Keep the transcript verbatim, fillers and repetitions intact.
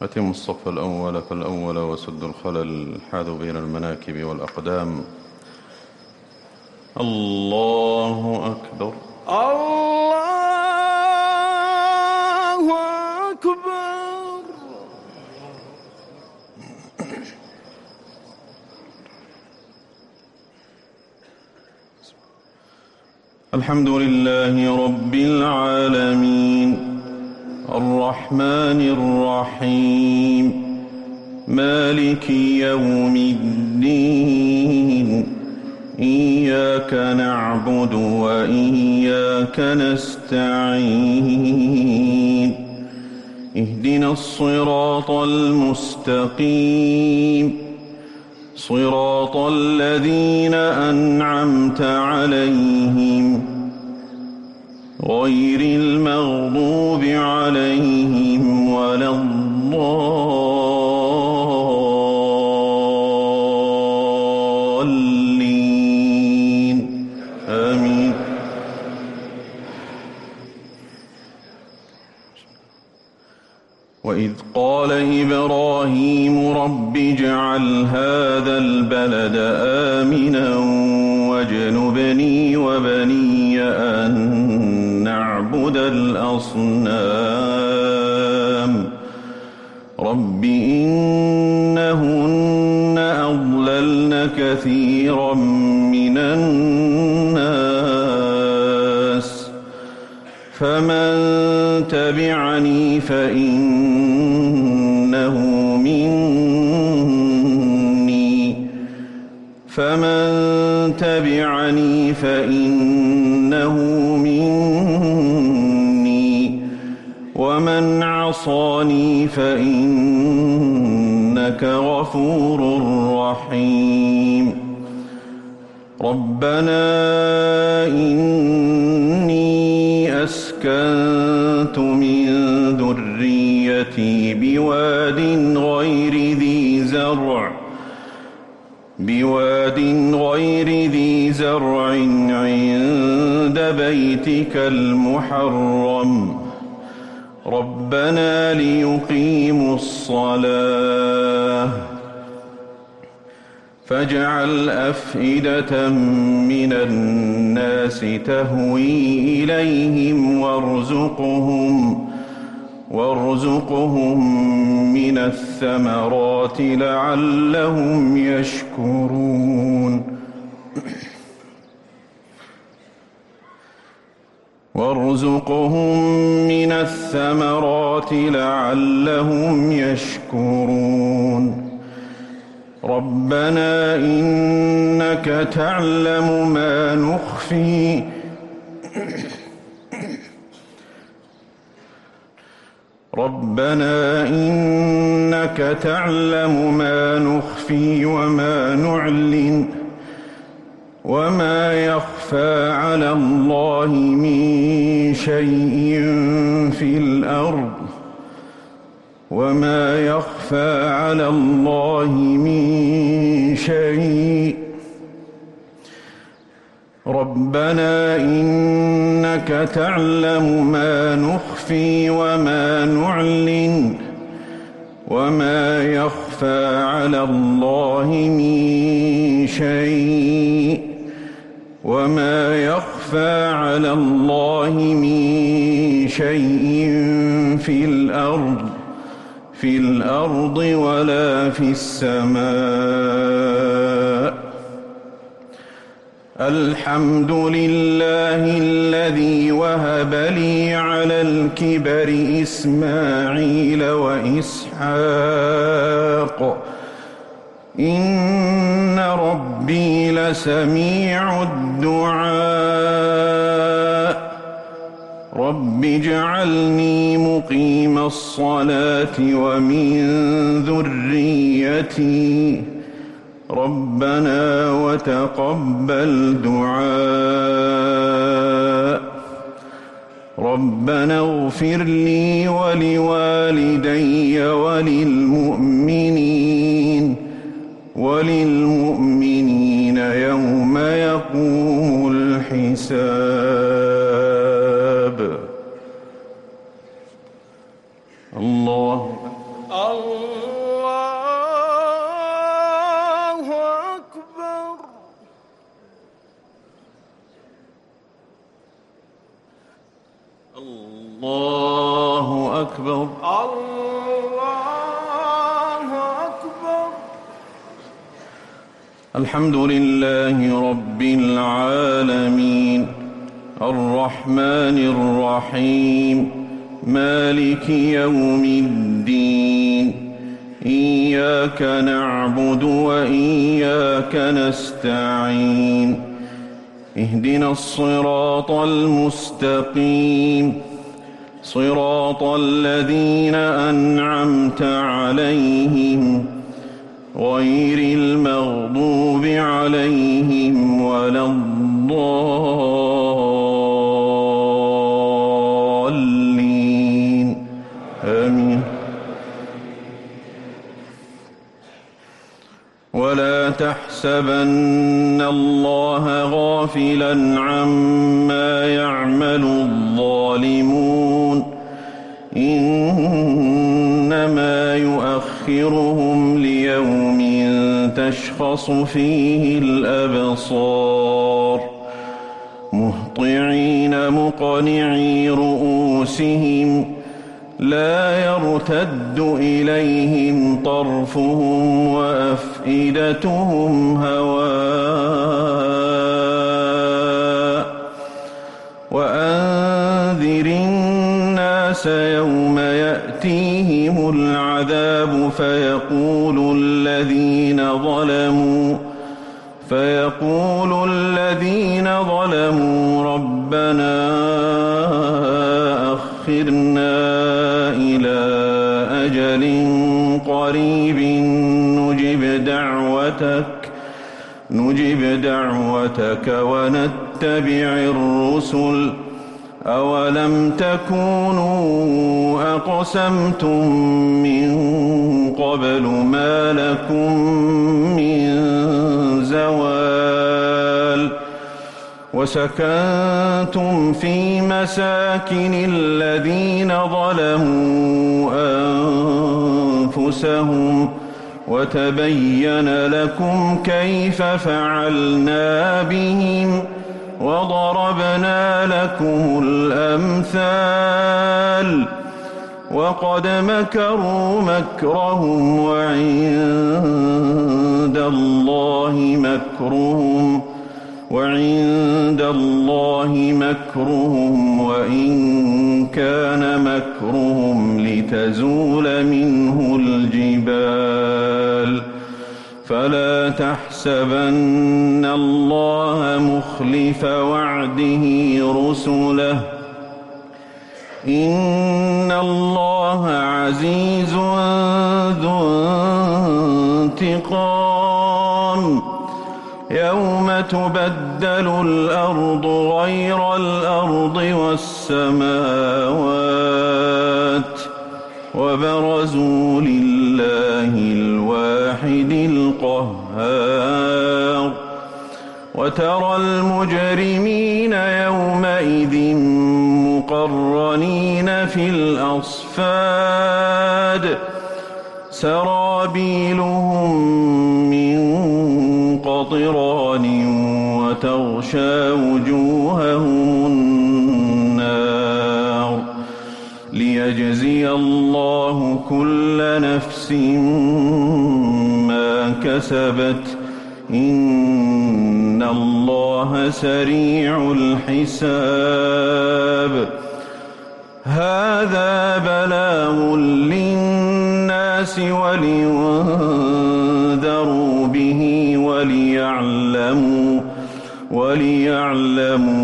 أتم الصف الأول فالأول وسد الخلل حاذوا بين المناكب والأقدام. الله أكبر. الله أكبر. الحمد لله رب العالمين الرحمن الرحيم مالك يوم الدين إياك نعبد وإياك نستعين اهدنا الصراط المستقيم صراط الذين أنعمت عليهم غير المغضوب عليهم ولا الضالين آمين. وإذ قال إبراهيم رب اجعل هذا البلد آمنا واجنبني وبني أن نعبد الأصنام رب إنهن أضللن كثيرا من الناس فمن تبعني فإنه مني فمن تبعني فإنه مني ومن عصاني فإنك غفور رحيم. ربنا إني أسكنت من ذريتي بواد غير ذي زرع بواد غير ذي زرع عند بيتك المحرم ربنا ليقيموا الصلاة فاجعل أفئدة من الناس تهوي إليهم وارزقهم وارزقهم من الثمرات لعلهم يشكرون وارزقهم من الثمرات لعلهم يشكرون. ربنا إنك تعلم ما نخفي ربنا إنك تعلم ما نخفي وما نعلن وما يخفى على الله من شيء في الأرض وما يخفى على الله من شيء. ربنا إنك تعلم ما نخفي وما نعلن وما يخفى على الله من شيء وما يخفى على الله من شيء في الأرض في الأرض ولا في السماء. الحمد لله الذي وهب لي على الكبر إسماعيل وإسحاق إن ربي لسميع الدعاء. رب اجعلني مقيم الصلاة ومن ذريتي ربنا وتقبل دعاء. ربنا اغفر لي ولوالدي وللمؤمنين وللمؤمنين يوم يقوم الحساب. الله الله أكبر. الله أكبر. الله أكبر. الحمد لله رب العالمين الرحمن الرحيم مالك يوم الدين إياك نعبد وإياك نستعين اهدنا الصراط المستقيم صراط الذين أنعمت عليهم غير المغضوب عليهم ولا الضالين آمين. ولا تحسبن الله غافلا عما يعمل الظالمون إنما يؤخرهم ليوم تشخص فيه الأبصار مهطعين مقنعي رؤوسهم لا يرتد إليهم طرفهم وأفئدتهم هواء وأنذر الناس يوم يأتيهم العذاب فيقول الذين ظلموا فيقول الذين ظلموا ربنا أخرنا إلى أجل قريب نجب دعوتك نجب دعوتك ونتبع الرسل أولم تكونوا أقسمتم من قبل ما لكم من زوال وسكنتم في مساكن الذين ظلموا أنفسهم وتبين لكم كيف فعلنا بهم وضربنا لكم الأمثال وقد مكروا مكرهم وعند الله مكرهم وعند الله مكرهم وإن كان مكرهم لتزول منه الجبال فلا تحسبن الله مخلف وعده رسله إن الله عزيز ذو انتقام يوم تبدل الأرض غير الأرض والسماوات وبرزوا لله الواحد القهار وترى المجرمين يومئذ مقرنين في الأصفاد سرابيلهم من قطران وتغشى وجوههم النار ليجزي الله كل نفس ما كسبت إن الله سريع الحساب هذا بلاغ للناس ولينذروا به وليعلموا وليعلموا